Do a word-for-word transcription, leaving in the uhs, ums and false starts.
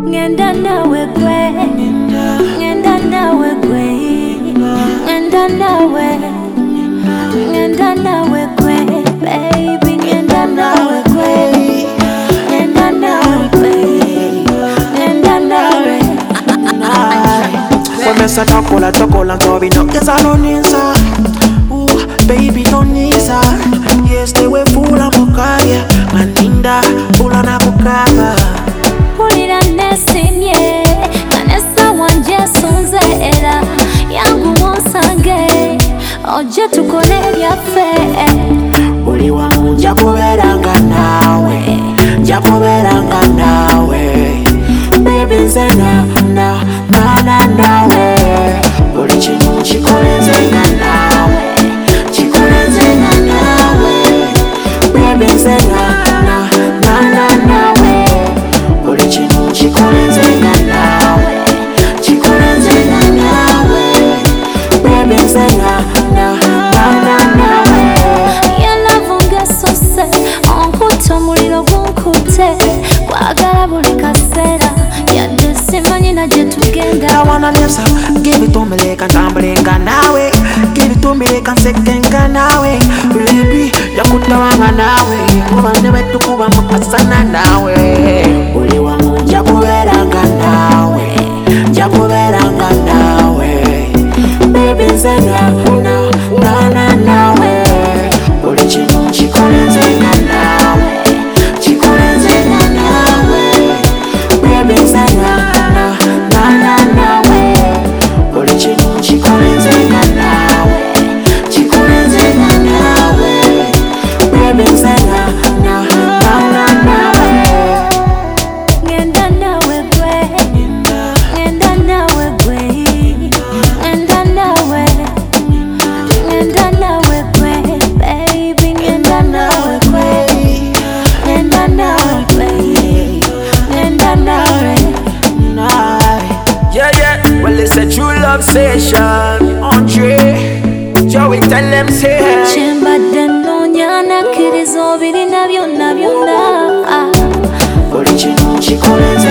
ngenda nawe gwe, ngenda nawe gwe, ngenda nawe, ngenda nawe gwe, baby, ngenda nawe gwe, ngenda nawe gwe, ngenda nawe. When me say chocolate, chocolate, so we know it's all on inside. Ooh, baby, don't need that. Yes, they were full of mukaya, maninda, full of nakukaba. Pulira nesinye, kanesa wanje sunze era, yangu wonsange, oje tukole byaffe. Uli wangu nja kuberanga nawe, nja kuberanga nawe. Baby nze na, na, na, na, nawe. Buli kintu kikole nze na nawe, kikole nze na nawe. Baby nze na, na, na, na, nawe. Buli kintu kikole nze na nawe, kikole nze na nawe. Baby nze na, na, na, na, nawe. Yalavunga sose, onkuta omuliro gunkute, kwagala buli kaseera, yadde simanyi na gye tugenda. I wanna live so, give it to me like a tumblinga nawe. Give it to me like a sekenga nawe. Baby, yakutawanga nawe. Mubane wetu kuba mukasana nawe. Uli wangu nja kuberanga nawe, nja kuberanga nawe. Baby nze na, na, na, na, nawe. Buli kintu kikole nze na nawe, kikole nze na nawe. Baby nze na, na, na, na, nawe. Buli kintu kikole nze na nawe, kikole nze na nawe. Baby nze na, na, na, na, nawe. Ngenda nawe gwe, ngenda nawe gwe, ngenda nawe, ngenda nawe gwe, baby, ngenda nawe gwe, ngenda nawe gwe, ngenda nawe. Yeah, yeah, well it's a true love session. Andre, Joey tell them say Kyembadde nnoonya nakkiriza obirina byonna byonna. buli kintu kikole nze